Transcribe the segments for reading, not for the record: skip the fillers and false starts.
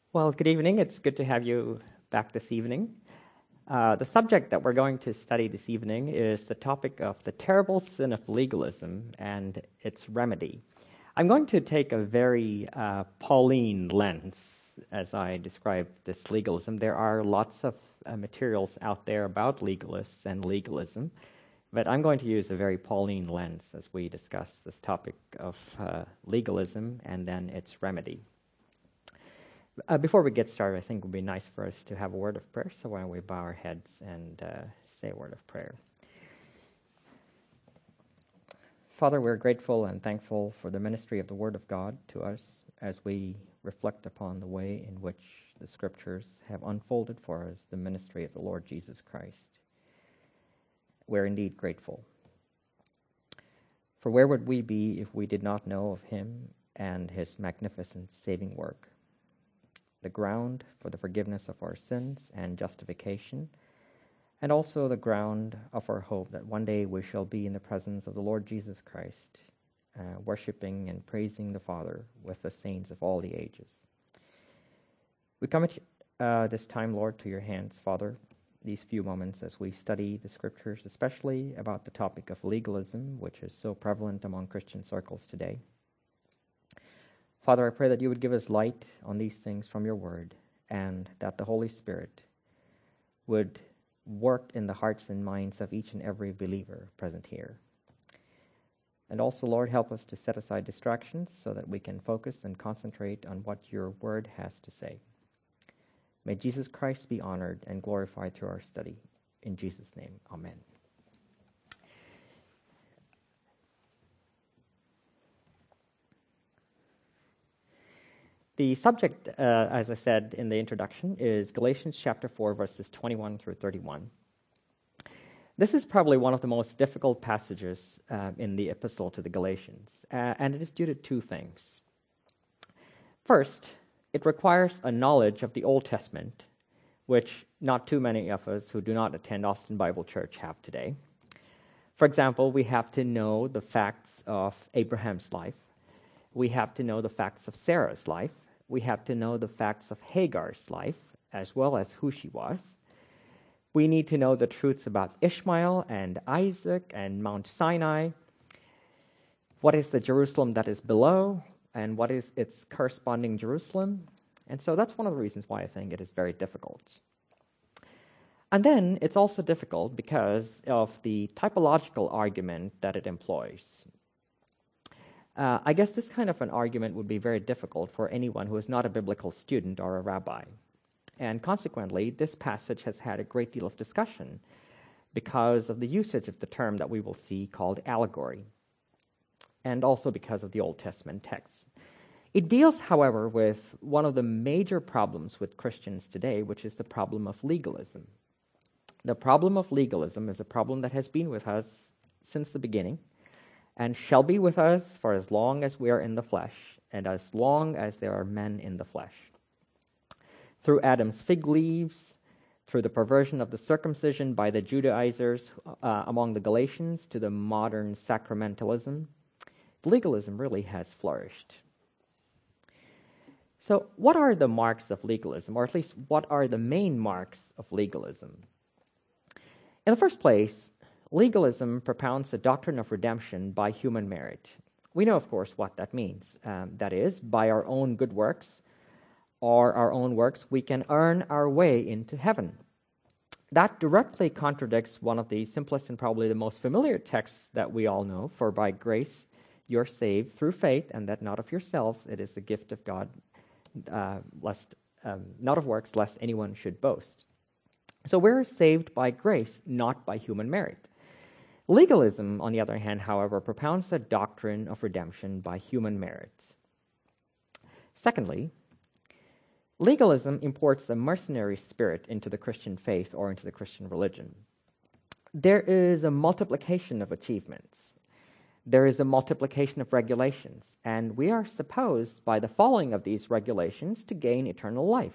Well, good evening. It's good to have you back this evening. The subject that we're going to study this evening is the topic of the terrible sin of legalism and its remedy. I'm going to take a very Pauline lens as I describe this legalism. There are lots of materials out there about legalists and legalism, but I'm going to use a very Pauline lens as we discuss this topic of legalism and then its remedy. Before we get started, I think it would be nice for us to have a word of prayer, so why don't we bow our heads and say a word of prayer. Father, we're grateful and thankful for the ministry of the Word of God to us as we reflect upon the way in which the Scriptures have unfolded for us the ministry of the Lord Jesus Christ. We're indeed grateful. For where would we be if we did not know of Him and His magnificent saving work? The ground for the forgiveness of our sins and justification, and also the ground of our hope that one day we shall be in the presence of the Lord Jesus Christ, worshiping and praising the Father with the saints of all the ages. We commit this time, Lord, to your hands, Father, these few moments as we study the Scriptures, especially about the topic of legalism, which is so prevalent among Christian circles today. Father, I pray that you would give us light on these things from your word, and that the Holy Spirit would work in the hearts and minds of each and every believer present here. And also, Lord, help us to set aside distractions so that we can focus and concentrate on what your word has to say. May Jesus Christ be honored and glorified through our study. In Jesus' name, amen. The subject, as I said in the introduction, is Galatians chapter 4, verses 21 through 31. This is probably one of the most difficult passages in the epistle to the Galatians, and it is due to two things. First, it requires a knowledge of the Old Testament, which not too many of us who do not attend Austin Bible Church have today. For example, we have to know the facts of Abraham's life. We have to know the facts of Sarah's life. We have to know the facts of Hagar's life, as well as who she was. We need to know the truths about Ishmael and Isaac and Mount Sinai. What is the Jerusalem that is below, and what is its corresponding Jerusalem? And so that's one of the reasons why I think it is very difficult. And then it's also difficult because of the typological argument that it employs. I guess this kind of an argument would be very difficult for anyone who is not a biblical student or a rabbi. And consequently, this passage has had a great deal of discussion because of the usage of the term that we will see called allegory, and also because of the Old Testament text. It deals, however, with one of the major problems with Christians today, which is the problem of legalism. The problem of legalism is a problem that has been with us since the beginning, and shall be with us for as long as we are in the flesh, and as long as there are men in the flesh. Through Adam's fig leaves, through the perversion of the circumcision by the Judaizers among the Galatians, to the modern sacramentalism, legalism really has flourished. So what are the marks of legalism, or at least what are the main marks of legalism? In the first place, legalism propounds a doctrine of redemption by human merit. We know, of course, what that means. That is, by our own good works or our own works, we can earn our way into heaven. That directly contradicts one of the simplest and probably the most familiar texts that we all know, for by grace you're saved through faith, and that not of yourselves, it is the gift of God, not of works, lest anyone should boast. So we're saved by grace, not by human merit. Legalism, on the other hand, however, propounds a doctrine of redemption by human merit. Secondly, legalism imports a mercenary spirit into the Christian faith or into the Christian religion. There is a multiplication of achievements. There is a multiplication of regulations, and we are supposed, by the following of these regulations, to gain eternal life.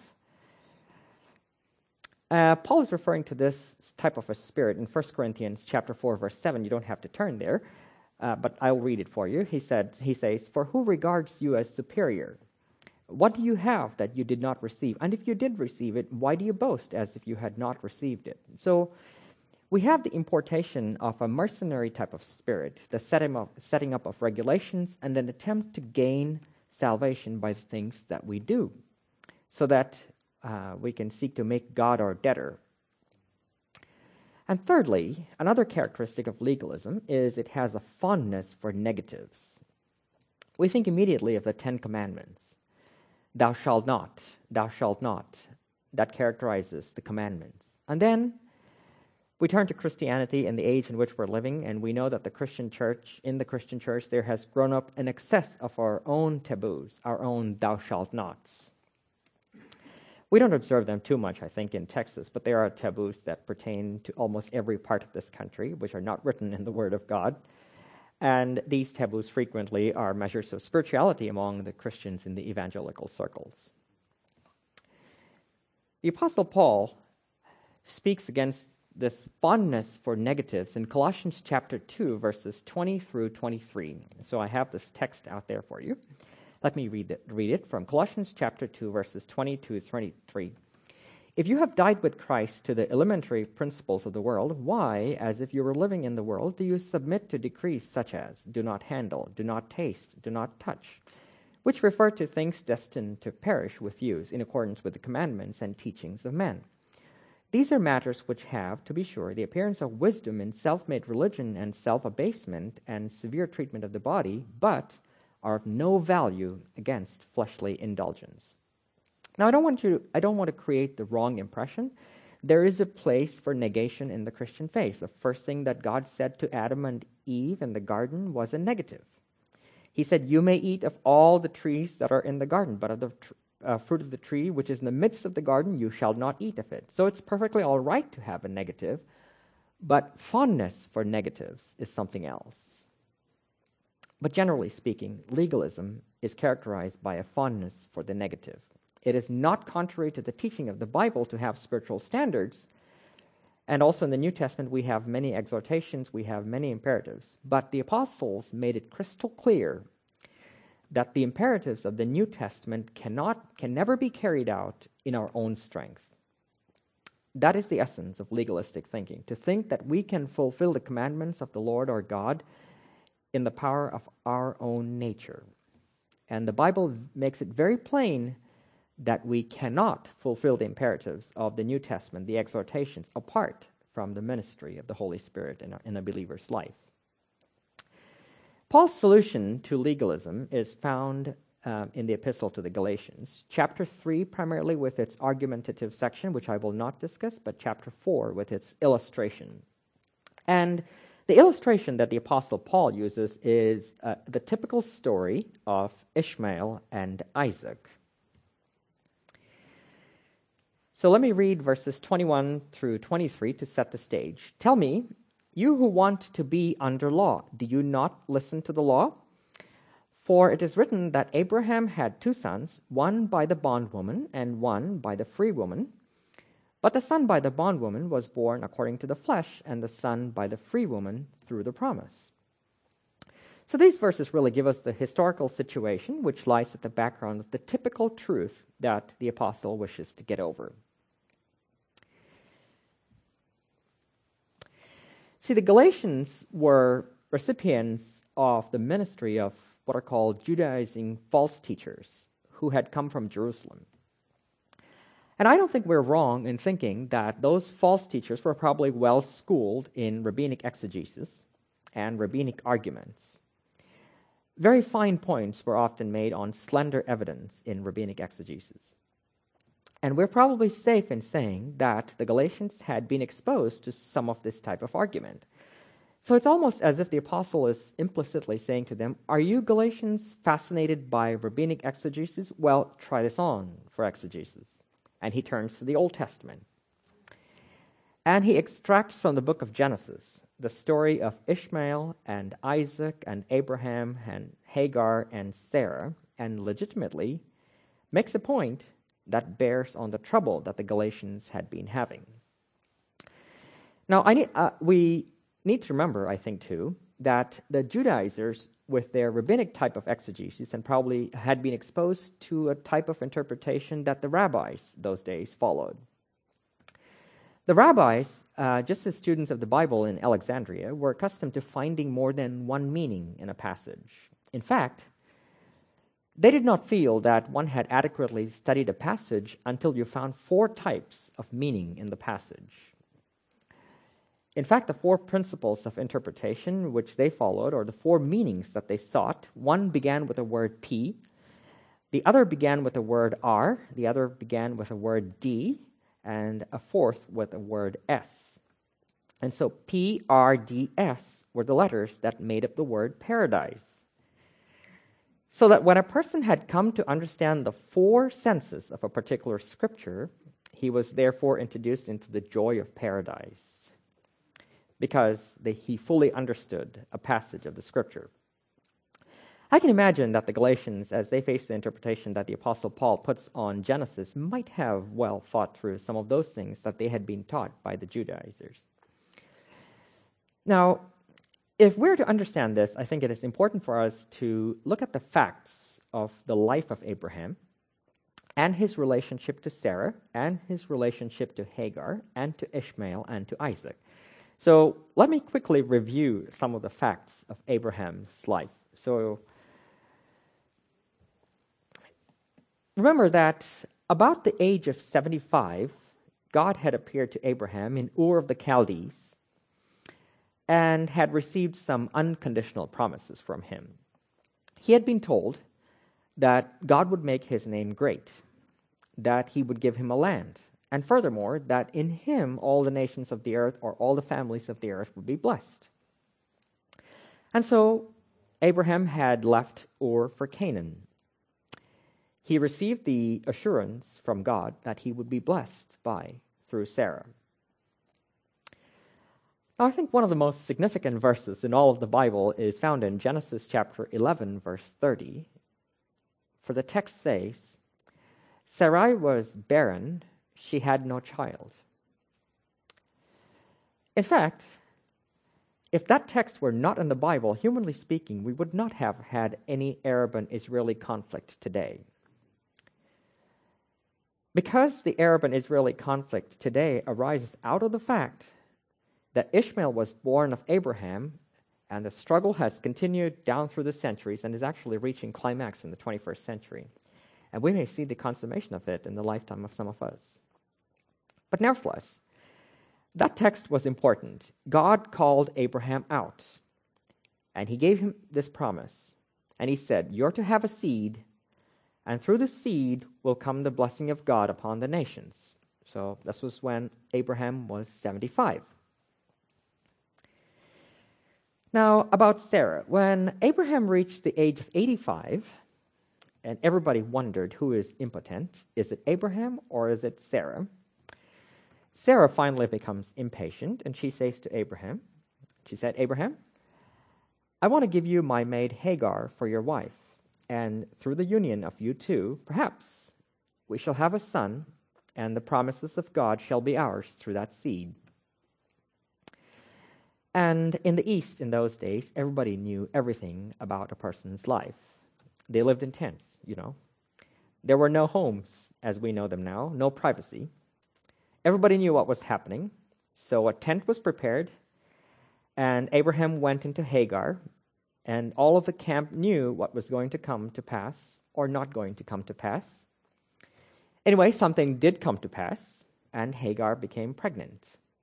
Paul is referring to this type of a spirit in 1 Corinthians chapter 4, verse 7. You don't have to turn there, but I'll read it for you. He says, "For who regards you as superior? What do you have that you did not receive? And if you did receive it, why do you boast as if you had not received it? So we have the importation of a mercenary type of spirit, the setting up of regulations, and an attempt to gain salvation by the things that we do, so that we can seek to make God our debtor. And thirdly, another characteristic of legalism is it has a fondness for negatives. We think immediately of the Ten Commandments. Thou shalt not, thou shalt not. That characterizes the commandments. And then we turn to Christianity in the age in which we're living, and we know that in the Christian church, there has grown up an excess of our own taboos, our own thou shalt nots. We don't observe them too much, I think, in Texas, but there are taboos that pertain to almost every part of this country, which are not written in the Word of God. And these taboos frequently are measures of spirituality among the Christians in the evangelical circles. The Apostle Paul speaks against this fondness for negatives in Colossians chapter 2, verses 20 through 23. So I have this text out there for you. Let me read it from Colossians chapter 2, verses 20 to 23. If you have died with Christ to the elementary principles of the world, why, as if you were living in the world, do you submit to decrees such as do not handle, do not taste, do not touch, which refer to things destined to perish with use in accordance with the commandments and teachings of men? These are matters which have, to be sure, the appearance of wisdom in self-made religion and self-abasement and severe treatment of the body, but are of no value against fleshly indulgence. Now, I don't want to create the wrong impression. There is a place for negation in the Christian faith. The first thing that God said to Adam and Eve in the garden was a negative. He said, "You may eat of all the trees that are in the garden, but of the fruit of the tree which is in the midst of the garden, you shall not eat of it." So it's perfectly all right to have a negative, but fondness for negatives is something else. But generally speaking, legalism is characterized by a fondness for the negative. It is not contrary to the teaching of the Bible to have spiritual standards. And also in the New Testament, we have many exhortations, we have many imperatives. But the apostles made it crystal clear that the imperatives of the New Testament can never be carried out in our own strength. That is the essence of legalistic thinking, to think that we can fulfill the commandments of the Lord our God in the power of our own nature. And the Bible makes it very plain that we cannot fulfill the imperatives of the New Testament, the exhortations, apart from the ministry of the Holy Spirit in a believer's life. Paul's solution to legalism is found in the Epistle to the Galatians, chapter 3 primarily with its argumentative section, which I will not discuss, but chapter 4 with its illustration. And the illustration that the Apostle Paul uses is the typical story of Ishmael and Isaac. So let me read verses 21 through 23 to set the stage. Tell me, you who want to be under law, do you not listen to the law? For it is written that Abraham had 2 sons, one by the bondwoman and one by the free woman. But the son by the bondwoman was born according to the flesh, and the son by the free woman through the promise. So these verses really give us the historical situation which lies at the background of the typical truth that the apostle wishes to get over. See, the Galatians were recipients of the ministry of what are called Judaizing false teachers who had come from Jerusalem. And I don't think we're wrong in thinking that those false teachers were probably well schooled in rabbinic exegesis and rabbinic arguments. Very fine points were often made on slender evidence in rabbinic exegesis. And we're probably safe in saying that the Galatians had been exposed to some of this type of argument. So it's almost as if the apostle is implicitly saying to them, are you Galatians fascinated by rabbinic exegesis? Well, try this on for exegesis. And he turns to the Old Testament. And he extracts from the book of Genesis the story of Ishmael and Isaac and Abraham and Hagar and Sarah, and legitimately makes a point that bears on the trouble that the Galatians had been having. Now, we need to remember, I think, too, that the Judaizers with their rabbinic type of exegesis and probably had been exposed to a type of interpretation that the rabbis those days followed. The rabbis, just as students of the Bible in Alexandria, were accustomed to finding more than one meaning in a passage. In fact, they did not feel that one had adequately studied a passage until you found 4 types of meaning in the passage. In fact, the 4 principles of interpretation which they followed, or the 4 meanings that they sought, one began with the word P, the other began with the word R, the other began with the word D, and a 4th with the word S. And so P, R, D, S were the letters that made up the word paradise. So that when a person had come to understand the 4 senses of a particular scripture, he was therefore introduced into the joy of paradise, because he fully understood a passage of the scripture. I can imagine that the Galatians, as they faced the interpretation that the Apostle Paul puts on Genesis, might have well thought through some of those things that they had been taught by the Judaizers. Now, if we're to understand this, I think it is important for us to look at the facts of the life of Abraham and his relationship to Sarah and his relationship to Hagar and to Ishmael and to Isaac. So let me quickly review some of the facts of Abraham's life. So remember that about the age of 75, God had appeared to Abraham in Ur of the Chaldees and had received some unconditional promises from him. He had been told that God would make his name great, that he would give him a land, and furthermore, that in him all the nations of the earth, or all the families of the earth, would be blessed. And so Abraham had left Ur for Canaan. He received the assurance from God that he would be blessed through Sarah. Now, I think one of the most significant verses in all of the Bible is found in Genesis chapter 11, verse 30. For the text says, Sarai was barren, she had no child. In fact, if that text were not in the Bible, humanly speaking, we would not have had any Arab and Israeli conflict today. Because the Arab and Israeli conflict today arises out of the fact that Ishmael was born of Abraham, and the struggle has continued down through the centuries and is actually reaching climax in the 21st century. And we may see the consummation of it in the lifetime of some of us. But nevertheless, that text was important. God called Abraham out, and he gave him this promise. And he said, you're to have a seed, and through the seed will come the blessing of God upon the nations. So this was when Abraham was 75. Now, about Sarah. When Abraham reached the age of 85, and everybody wondered who is impotent, is it Abraham or is it Sarah? Sarah finally becomes impatient, and she says to Abraham, she said, Abraham, I want to give you my maid Hagar for your wife, and through the union of you two, perhaps we shall have a son, and the promises of God shall be ours through that seed. And in the East, in those days, everybody knew everything about a person's life. They lived in tents, There were no homes, as we know them now, no privacy. Everybody knew what was happening, so a tent was prepared, and Abraham went into Hagar, and all of the camp knew what was going to come to pass or not going to come to pass. Anyway, something did come to pass, and Hagar became pregnant.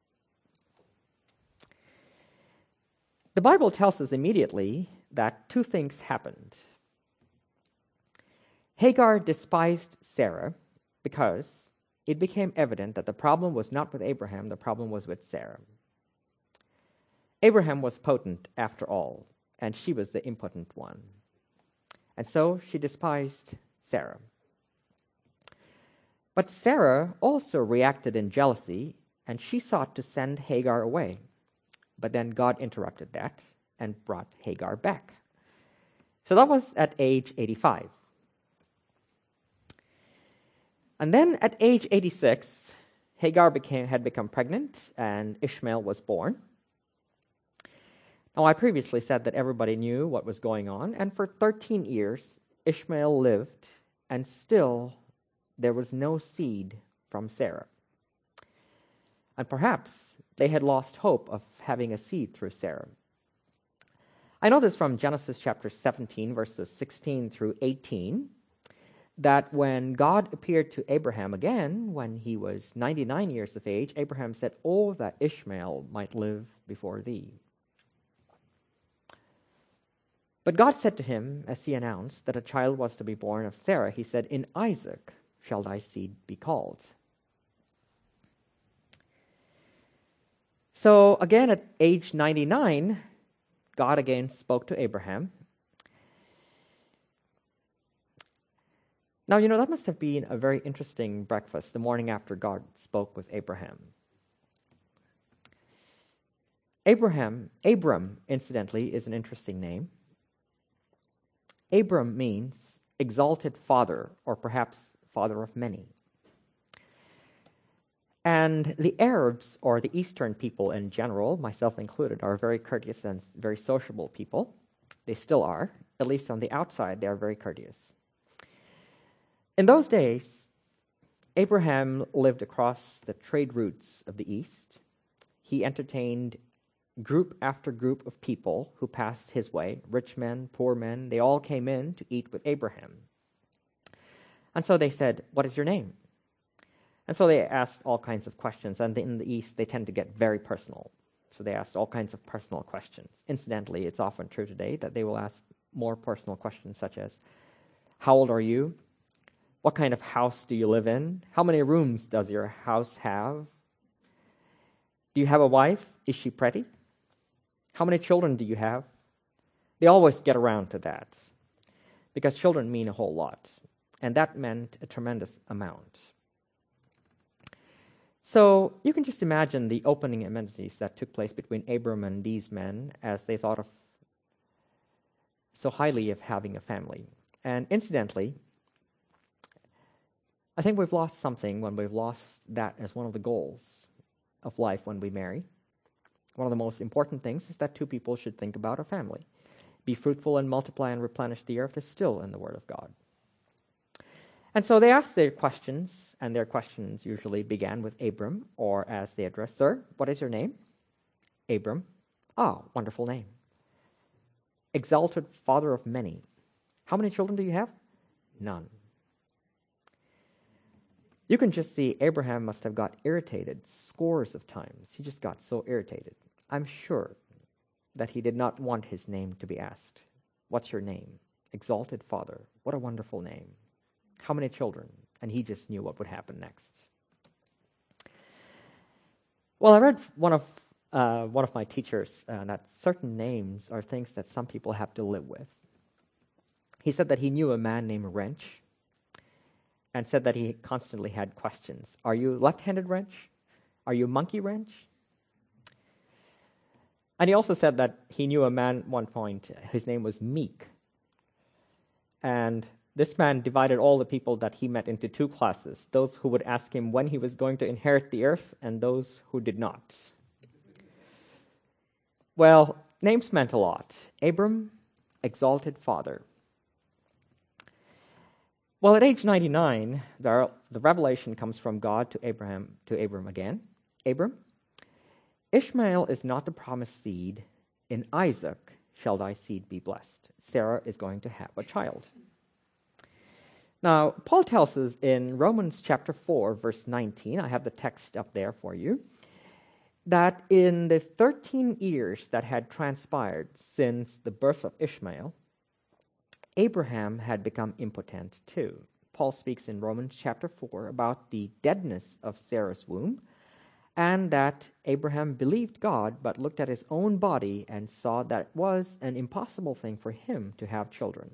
The Bible tells us immediately that 2 things happened. Hagar despised Sarah because it became evident that the problem was not with Abraham, the problem was with Sarah. Abraham was potent after all, and she was the impotent one. And so she despised Sarah. But Sarah also reacted in jealousy, and she sought to send Hagar away. But then God interrupted that and brought Hagar back. So that was at age 85. And then at age 86, Hagar had become pregnant, and Ishmael was born. Now, I previously said that everybody knew what was going on, and for 13 years, Ishmael lived, and still there was no seed from Sarah. And perhaps they had lost hope of having a seed through Sarah. I know this from Genesis chapter 17, verses 16 through 18, that when God appeared to Abraham again, when he was 99 years of age, Abraham said, "Oh, that Ishmael might live before thee." But God said to him, as he announced that a child was to be born of Sarah, he said, "In Isaac shall thy seed be called." So again, at age 99, God again spoke to Abraham. Now, that must have been a very interesting breakfast the morning after God spoke with Abraham. Abram, incidentally, is an interesting name. Abram means exalted father, or perhaps father of many. And the Arabs, or the Eastern people in general, myself included, are very courteous and very sociable people. They still are. At least on the outside, they are very courteous. In those days, Abraham lived across the trade routes of the East. He entertained group after group of people who passed his way, rich men, poor men. They all came in to eat with Abraham. And so they said, "What is your name?" And so they asked all kinds of questions. And in the East, they tend to get very personal. So they asked all kinds of personal questions. Incidentally, it's often true today that they will ask more personal questions such as, "How old are you? What kind of house do you live in? How many rooms does your house have? Do you have a wife? Is she pretty? How many children do you have?" They always get around to that because children mean a whole lot, and that meant a tremendous amount. So you can just imagine the opening amenities that took place between Abram and these men as they thought of so highly of having a family. And incidentally, I think we've lost something when we've lost that as one of the goals of life when we marry. One of the most important things is that two people should think about a family. Be fruitful and multiply and replenish the earth is still in the Word of God. And so they asked their questions, and their questions usually began with Abram, or as they addressed, "Sir, what is your name?" Abram. "Ah, wonderful name." "Exalted father of many. How many children do you have?" "None." You can just see Abraham must have got irritated scores of times. He just got so irritated. I'm sure that he did not want his name to be asked. "What's your name?" "Exalted father." What a wonderful name. "How many children?" And he just knew what would happen next. Well, I read one of my teachers that certain names are things that some people have to live with. He said that he knew a man named Wrench, and said that he constantly had questions. "Are you left-handed Wrench? Are you monkey Wrench?" And he also said that he knew a man at one point, his name was Meek. And this man divided all the people that he met into two classes, those who would ask him when he was going to inherit the earth and those who did not. Well, names meant a lot. Abram, exalted father. Well, at age 99, the revelation comes from God to Abram again. "Abram, Ishmael is not the promised seed. In Isaac shall thy seed be blessed." Sarah is going to have a child. Now, Paul tells us in Romans chapter 4, verse 19, I have the text up there for you, that in the 13 years that had transpired since the birth of Ishmael, Abraham had become impotent too. Paul speaks in Romans chapter 4 about the deadness of Sarah's womb, and that Abraham believed God, but looked at his own body and saw that it was an impossible thing for him to have children.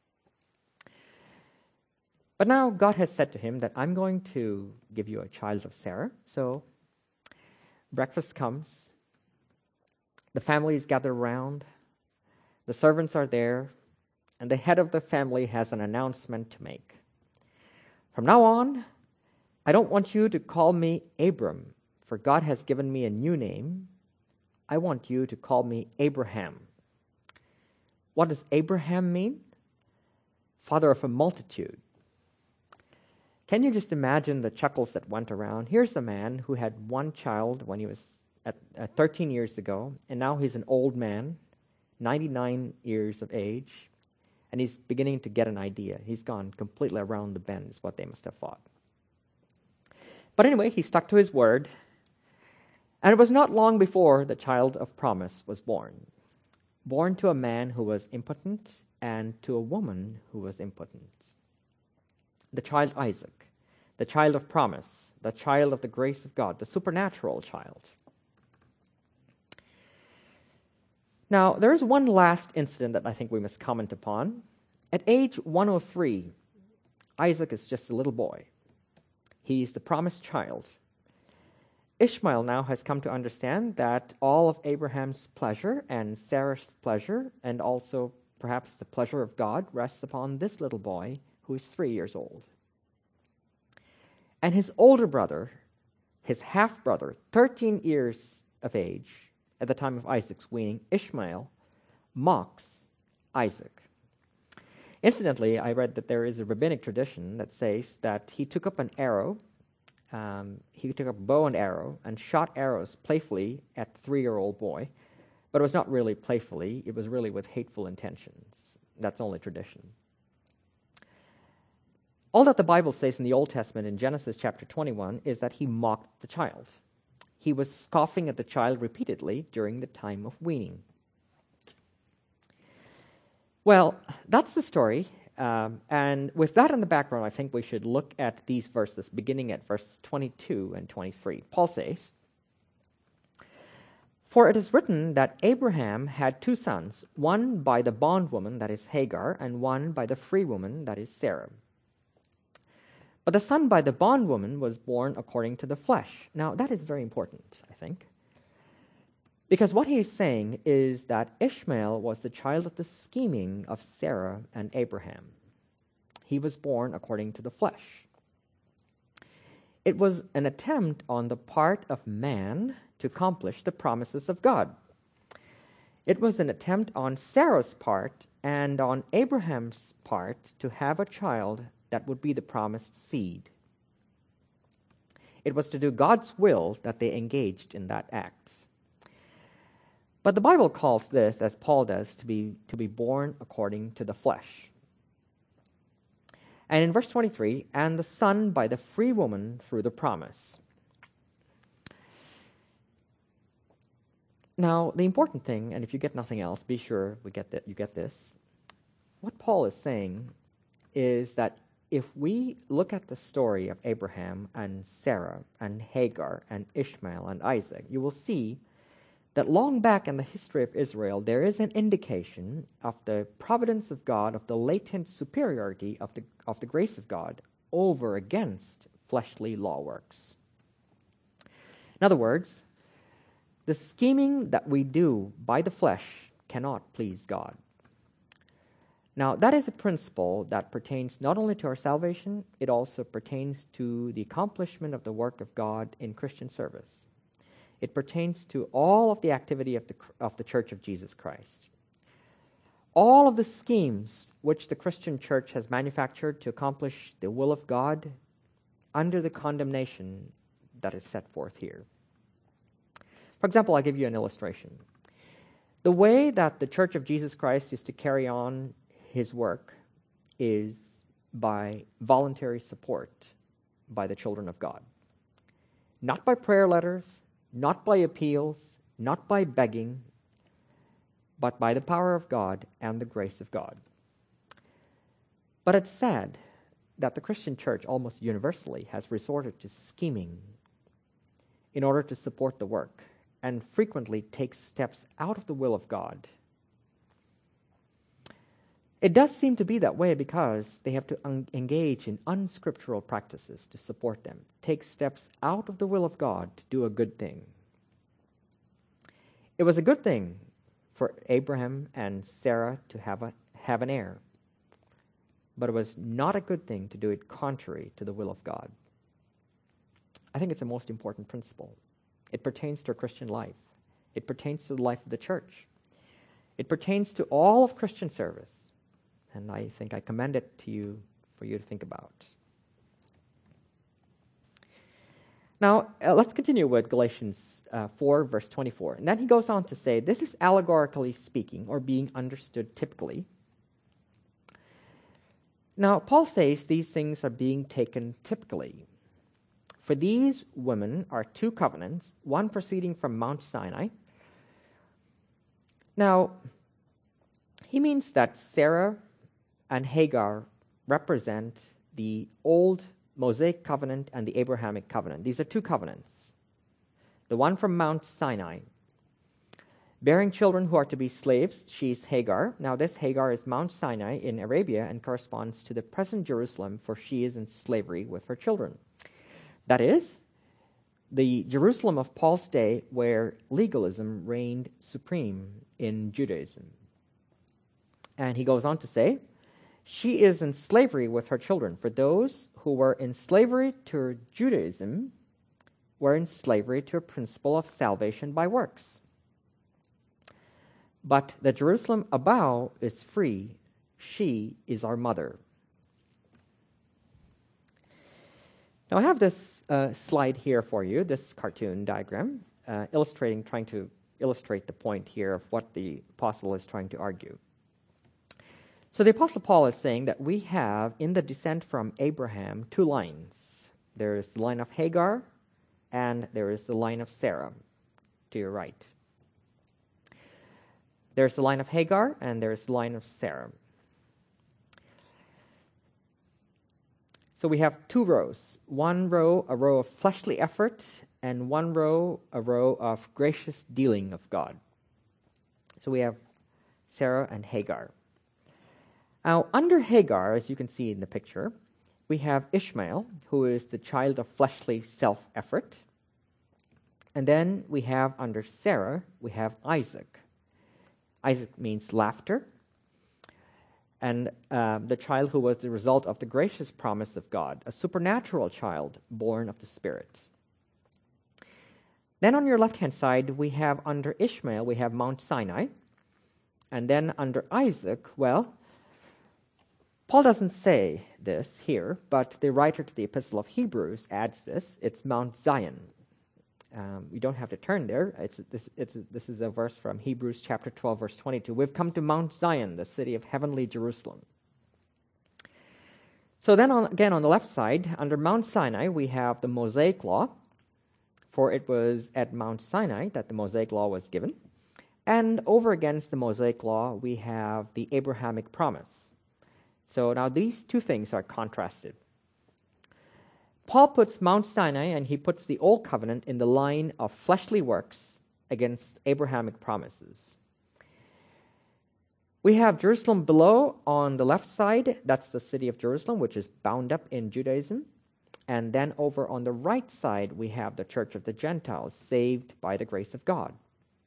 But now God has said to him that I'm going to give you a child of Sarah. So breakfast comes. The family is gathered around. The servants are there. And the head of the family has an announcement to make. "From now on, I don't want you to call me Abram, for God has given me a new name. I want you to call me Abraham. What does Abraham mean? Father of a multitude. Can you just imagine the chuckles that went around? Here's a man who had one child when he was 13 years ago, and now he's an old man, 99 years of age, and he's beginning to get an idea. He's gone completely around the bend, is what they must have thought. But anyway, he stuck to his word, and it was not long before the child of promise was born to a man who was impotent and to a woman who was impotent. The child Isaac, the child of promise, the child of the grace of God, the supernatural child. Now, there is one last incident that I think we must comment upon. At age 103, Isaac is just a little boy. He's the promised child. Ishmael now has come to understand that all of Abraham's pleasure and Sarah's pleasure, and also perhaps the pleasure of God, rests upon this little boy who is 3 years old. And his older brother, his half-brother, 13 years of age, at the time of Isaac's weaning, Ishmael, mocks Isaac. Incidentally, I read that there is a rabbinic tradition that says that he took up an arrow, he took up a bow and arrow, and shot arrows playfully at the 3-year-old boy, but it was not really playfully, it was really with hateful intentions. That's only tradition. All that the Bible says in the Old Testament in Genesis chapter 21 is that he mocked the child. He was scoffing at the child repeatedly during the time of weaning. Well, that's the story. And with that in the background, I think we should look at these verses, beginning at verses 22 and 23. Paul says, "For it is written that Abraham had 2 sons, one by the bondwoman, that is Hagar, and one by the free woman, that is Sarah. But the son by the bondwoman was born according to the flesh." Now, that is very important, I think. Because what he is saying is that Ishmael was the child of the scheming of Sarah and Abraham. He was born according to the flesh. It was an attempt on the part of man to accomplish the promises of God. It was an attempt on Sarah's part and on Abraham's part to have a child that would be the promised seed. It was to do God's will that they engaged in that act. But the Bible calls this, as Paul does, to be born according to the flesh. And in verse 23, "and the son by the free woman through the promise." Now, the important thing, and if you get nothing else, be sure you get this. What Paul is saying is that if we look at the story of Abraham and Sarah and Hagar and Ishmael and Isaac, you will see that long back in the history of Israel, there is an indication of the providence of God, of the latent superiority of the grace of God over against fleshly law works. In other words, the scheming that we do by the flesh cannot please God. Now, that is a principle that pertains not only to our salvation, it also pertains to the accomplishment of the work of God in Christian service. It pertains to all of the activity of the Church of Jesus Christ. All of the schemes which the Christian church has manufactured to accomplish the will of God under the condemnation that is set forth here. For example, I'll give you an illustration. The way that the Church of Jesus Christ is to carry on his work is by voluntary support by the children of God. Not by prayer letters, not by appeals, not by begging, but by the power of God and the grace of God. But it's sad that the Christian church almost universally has resorted to scheming in order to support the work, and frequently takes steps out of the will of God. It does seem to be that way because they have to engage in unscriptural practices to support them, take steps out of the will of God to do a good thing. It was a good thing for Abraham and Sarah to have an heir, but it was not a good thing to do it contrary to the will of God. I think it's a most important principle. It pertains to Christian life. It pertains to the life of the church. It pertains to all of Christian service. And I think I commend it to you for you to think about. Now, let's continue with Galatians 4, verse 24. And then he goes on to say, this is allegorically speaking, or being understood typically. Now, Paul says these things are being taken typically. For these women are two covenants, one proceeding from Mount Sinai. Now, he means that Sarah and Hagar represent the old Mosaic covenant and the Abrahamic covenant. These are two covenants. The one from Mount Sinai, bearing children who are to be slaves, she's Hagar. Now this Hagar is Mount Sinai in Arabia and corresponds to the present Jerusalem, for she is in slavery with her children. That is, the Jerusalem of Paul's day where legalism reigned supreme in Judaism. And he goes on to say, she is in slavery with her children. For those who were in slavery to Judaism were in slavery to a principle of salvation by works. But the Jerusalem above is free. She is our mother. Now I have this slide here for you, this cartoon diagram, trying to illustrate the point here of what the apostle is trying to argue. So the Apostle Paul is saying that we have, in the descent from Abraham, two lines. There is the line of Hagar, and there is the line of Sarah to your right. There's the line of Hagar, and there's the line of Sarah. So we have two rows. One row, a row of fleshly effort, and one row, a row of gracious dealing of God. So we have Sarah and Hagar. Now, under Hagar, as you can see in the picture, we have Ishmael, who is the child of fleshly self-effort. And then we have under Sarah, we have Isaac. Isaac means laughter. And the child who was the result of the gracious promise of God, a supernatural child born of the Spirit. Then on your left-hand side, we have under Ishmael, we have Mount Sinai. And then under Isaac, well, Paul doesn't say this here, but the writer to the Epistle of Hebrews adds this. It's Mount Zion. You don't have to turn there. This is a verse from Hebrews chapter 12, verse 22. We've come to Mount Zion, the city of heavenly Jerusalem. So then again on the left side, under Mount Sinai, we have the Mosaic Law, for it was at Mount Sinai that the Mosaic Law was given. And over against the Mosaic Law, we have the Abrahamic promise. So now these two things are contrasted. Paul puts Mount Sinai and he puts the Old Covenant in the line of fleshly works against Abrahamic promises. We have Jerusalem below on the left side. That's the city of Jerusalem, which is bound up in Judaism. And then over on the right side, we have the church of the Gentiles, saved by the grace of God.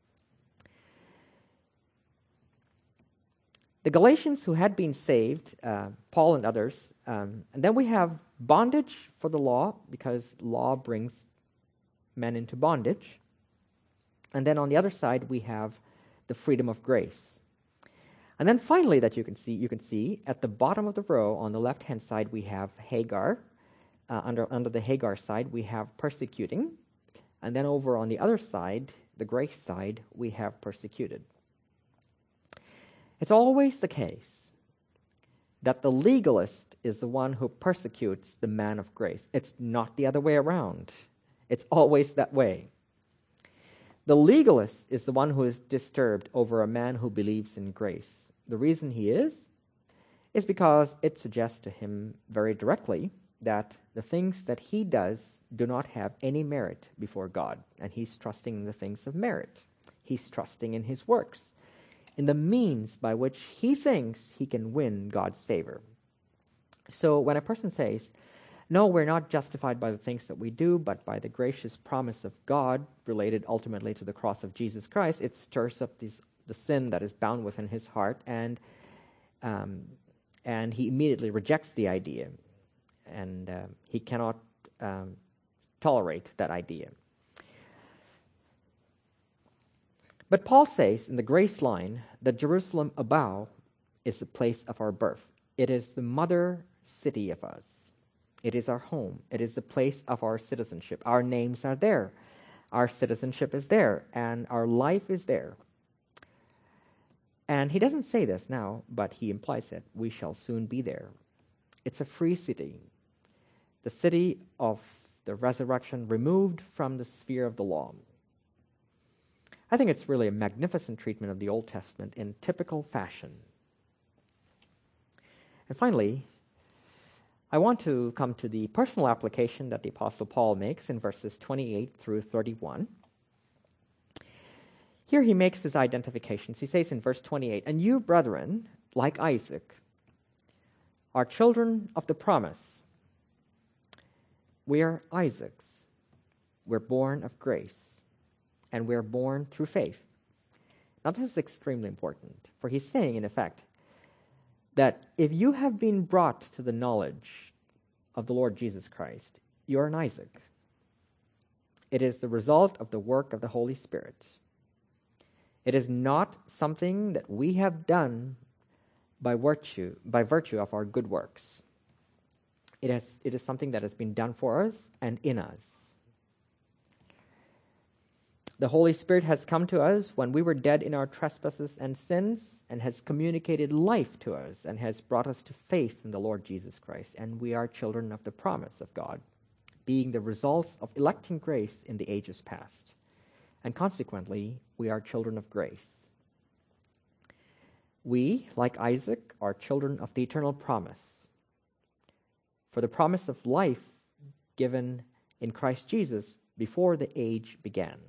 The Galatians who had been saved, Paul and others, and then we have bondage for the law, because law brings men into bondage. And then on the other side, we have the freedom of grace. And then finally, that you can see at the bottom of the row on the left-hand side, we have Hagar. Under the Hagar side, we have persecuting. And then over on the other side, the grace side, we have persecuted. It's always the case that the legalist is the one who persecutes the man of grace. It's not the other way around. It's always that way. The legalist is the one who is disturbed over a man who believes in grace. The reason he is because it suggests to him very directly that the things that he does do not have any merit before God, and he's trusting in the things of merit. He's trusting in his works, in the means by which he thinks he can win God's favor. So when a person says, no, we're not justified by the things that we do, but by the gracious promise of God related ultimately to the cross of Jesus Christ, it stirs up the sin that is bound within his heart, and he immediately rejects the idea, and he cannot tolerate that idea. But Paul says in the grace line that Jerusalem above is the place of our birth. It is the mother city of us. It is our home. It is the place of our citizenship. Our names are there. Our citizenship is there, and our life is there. And he doesn't say this now, but he implies it. We shall soon be there. It's a free city, the city of the resurrection, removed from the sphere of the law. I think it's really a magnificent treatment of the Old Testament in typical fashion. And finally, I want to come to the personal application that the Apostle Paul makes in verses 28 through 31. Here he makes his identifications. He says in verse 28, "And you, brethren, like Isaac, are children of the promise." We are Isaacs. We're born of grace, and we're born through faith. Now this is extremely important, for he's saying, in effect, that if you have been brought to the knowledge of the Lord Jesus Christ, you're an Isaac. It is the result of the work of the Holy Spirit. It is not something that we have done by virtue of our good works. It is something that has been done for us and in us. The Holy Spirit has come to us when we were dead in our trespasses and sins, and has communicated life to us, and has brought us to faith in the Lord Jesus Christ. And we are children of the promise of God, being the results of electing grace in the ages past. And consequently, we are children of grace. We, like Isaac, are children of the eternal promise. For the promise of life given in Christ Jesus before the age began.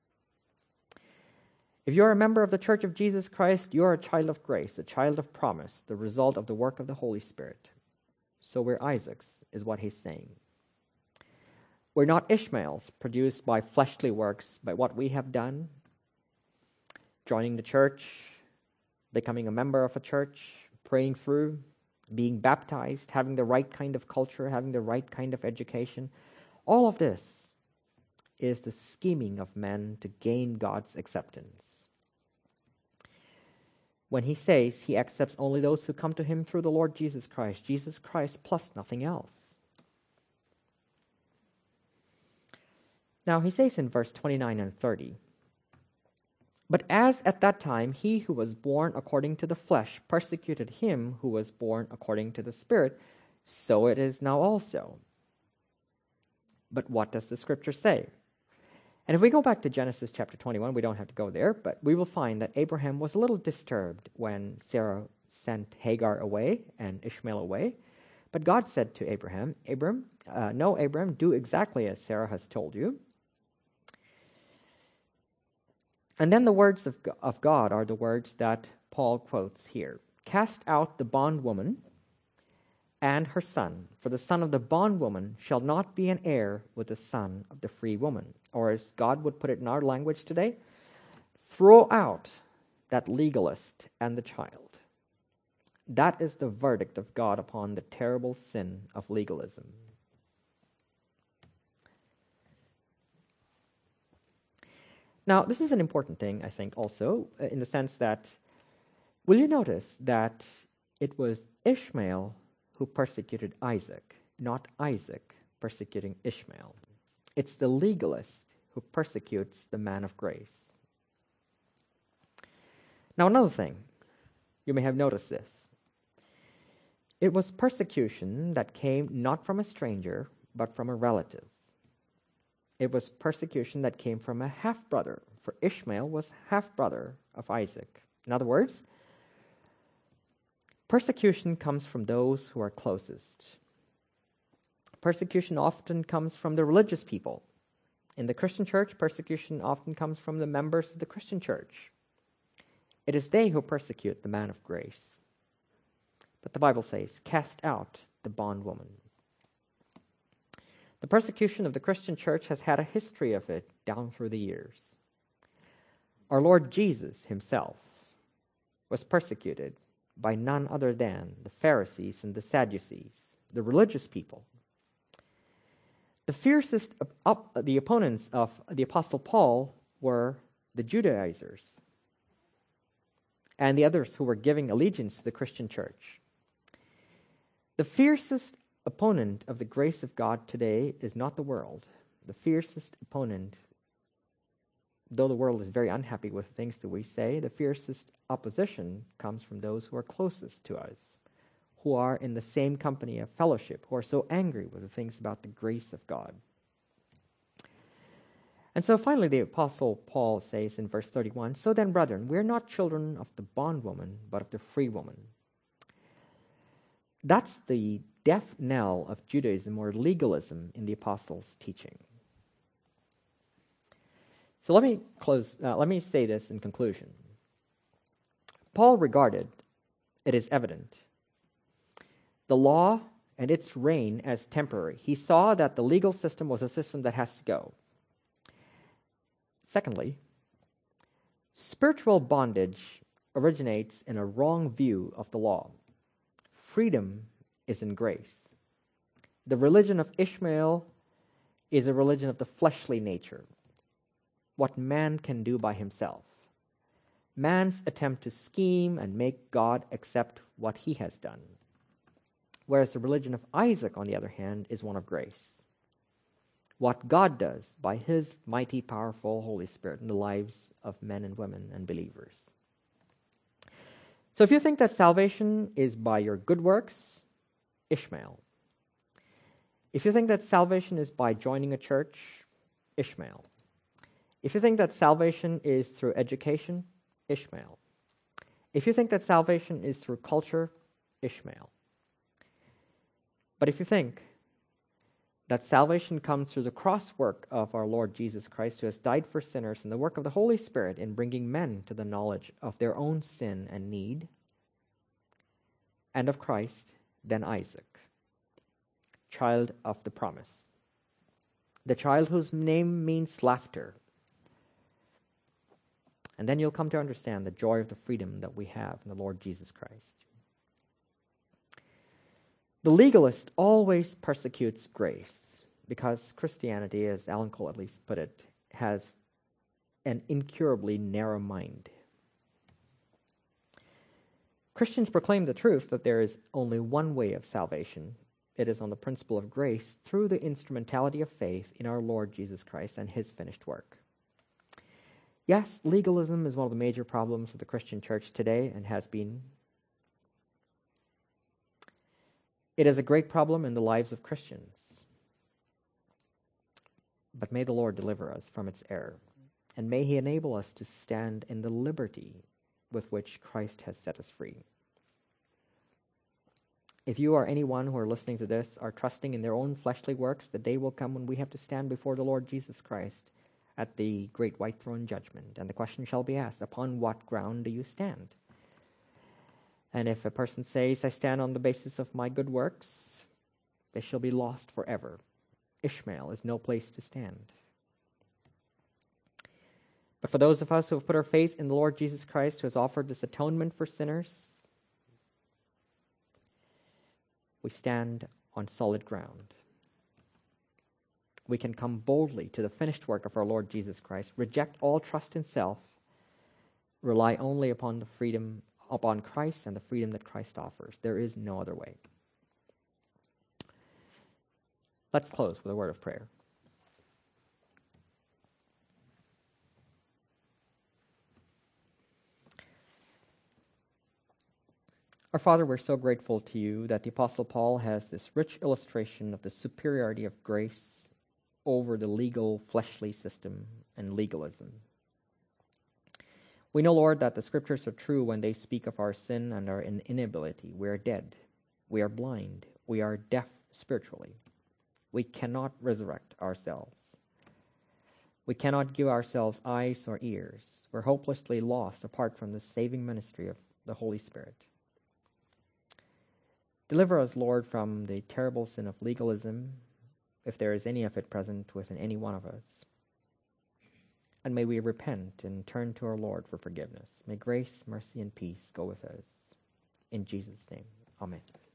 If you're a member of the Church of Jesus Christ, you're a child of grace, a child of promise, the result of the work of the Holy Spirit. So we're Isaacs, is what he's saying. We're not Ishmaels, produced by fleshly works, by what we have done, joining the church, becoming a member of a church, praying through, being baptized, having the right kind of culture, having the right kind of education. All of this is the scheming of men to gain God's acceptance. When he says he accepts only those who come to him through the Lord Jesus Christ plus nothing else. Now he says in verse 29 and 30, "But as at that time he who was born according to the flesh persecuted him who was born according to the Spirit, so it is now also." But what does the scripture say? And if we go back to Genesis chapter 21, we don't have to go there, but we will find that Abraham was a little disturbed when Sarah sent Hagar away and Ishmael away. But God said to Abraham, "No, Abraham, do exactly as Sarah has told you." And then the words of God are the words that Paul quotes here. "Cast out the bondwoman and her son, for the son of the bondwoman shall not be an heir with the son of the free woman." Or as God would put it in our language today, throw out that legalist and the child. That is the verdict of God upon the terrible sin of legalism. Now, this is an important thing, I think, also, in the sense that, will you notice that it was Ishmael who persecuted Isaac, not Isaac persecuting Ishmael. It's the legalist who persecutes the man of grace. Now, another thing, you may have noticed this. It was persecution that came not from a stranger, but from a relative. It was persecution that came from a half-brother, for Ishmael was half-brother of Isaac. In other words, persecution comes from those who are closest. Persecution often comes from the religious people. In the Christian church, persecution often comes from the members of the Christian church. It is they who persecute the man of grace. But the Bible says, "Cast out the bondwoman." The persecution of the Christian church has had a history of it down through the years. Our Lord Jesus himself was persecuted by none other than the Pharisees and the Sadducees, the religious people. The fiercest the opponents of the Apostle Paul were the Judaizers, and the others who were giving allegiance to the Christian church. The fiercest opponent of the grace of God today is not the world. The fiercest opponent, though the world is very unhappy with the things that we say, the fiercest opposition comes from those who are closest to us, who are in the same company of fellowship, who are so angry with the things about the grace of God. And so finally the Apostle Paul says in verse 31, "So then, brethren, we are not children of the bondwoman, but of the free woman." That's the death knell of Judaism or legalism in the Apostles' teaching. So let me say this in conclusion. Paul regarded it as evident the law and its reign as temporary. He saw that the legal system was a system that has to go. Secondly, spiritual bondage originates in a wrong view of the law. Freedom is in grace. The religion of Ishmael is a religion of the fleshly nature, what man can do by himself. Man's attempt to scheme and make God accept what he has done. Whereas the religion of Isaac, on the other hand, is one of grace. What God does by his mighty, powerful Holy Spirit in the lives of men and women and believers. So if you think that salvation is by your good works, Ishmael. If you think that salvation is by joining a church, Ishmael. If you think that salvation is through education, Ishmael. If you think that salvation is through culture, Ishmael. But if you think that salvation comes through the cross work of our Lord Jesus Christ, who has died for sinners, and the work of the Holy Spirit in bringing men to the knowledge of their own sin and need, and of Christ, then Isaac, child of the promise, the child whose name means laughter. And then you'll come to understand the joy of the freedom that we have in the Lord Jesus Christ. The legalist always persecutes grace because Christianity, as Alan Cole at least put it, has an incurably narrow mind. Christians proclaim the truth that there is only one way of salvation. It is on the principle of grace through the instrumentality of faith in our Lord Jesus Christ and his finished work. Yes, legalism is one of the major problems of the Christian church today and has been. It is a great problem in the lives of Christians. But may the Lord deliver us from its error, and may he enable us to stand in the liberty with which Christ has set us free. If you or anyone who are listening to this are trusting in their own fleshly works, the day will come when we have to stand before the Lord Jesus Christ at the great white throne judgment, and the question shall be asked, upon what ground do you stand? And if a person says, I stand on the basis of my good works, they shall be lost forever. Ishmael is no place to stand. But for those of us who have put our faith in the Lord Jesus Christ, who has offered this atonement for sinners, we stand on solid ground. We can come boldly to the finished work of our Lord Jesus Christ, reject all trust in self, rely only upon Christ and the freedom that Christ offers. There is no other way. Let's close with a word of prayer. Our Father, we're so grateful to you that the Apostle Paul has this rich illustration of the superiority of grace over the legal, fleshly system and legalism. We know, Lord, that the Scriptures are true when they speak of our sin and our inability. We are dead. We are blind. We are deaf spiritually. We cannot resurrect ourselves. We cannot give ourselves eyes or ears. We're hopelessly lost apart from the saving ministry of the Holy Spirit. Deliver us, Lord, from the terrible sin of legalism, if there is any of it present within any one of us. And may we repent and turn to our Lord for forgiveness. May grace, mercy, and peace go with us. In Jesus' name, amen.